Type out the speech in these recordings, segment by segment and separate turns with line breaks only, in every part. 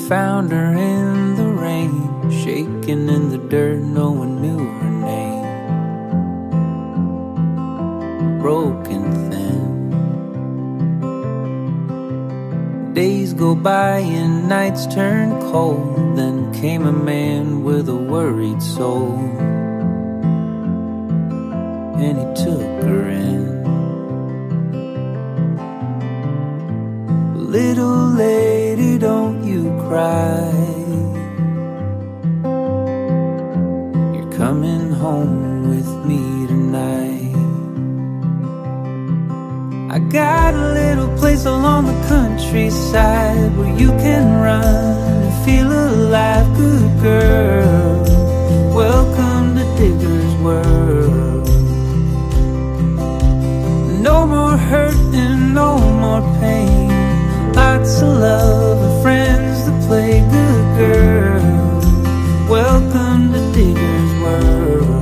found her in the rain, shaking in the dirt, no one knew her name. Broken thin. Days go by and nights turn cold. Then came a man with a worried soul, and he took her in. Little lady, don't you cry. You're coming home with me tonight. I got a little place along the countryside where you can run and feel alive. Good girl, welcome to Digger's World. No more hurt and no more pain, lots of love and friends to play. Good girl, welcome to Digger's World.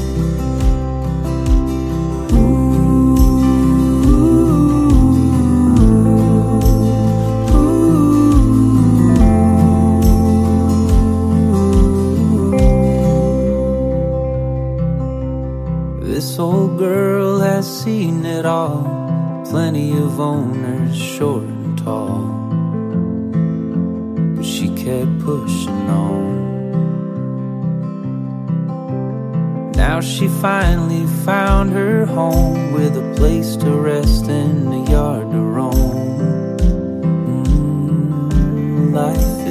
This old girl has seen it all, plenty of owners, short and tall, but she kept pushing on. Now she finally found her home, with a place to rest and a yard to roam. Life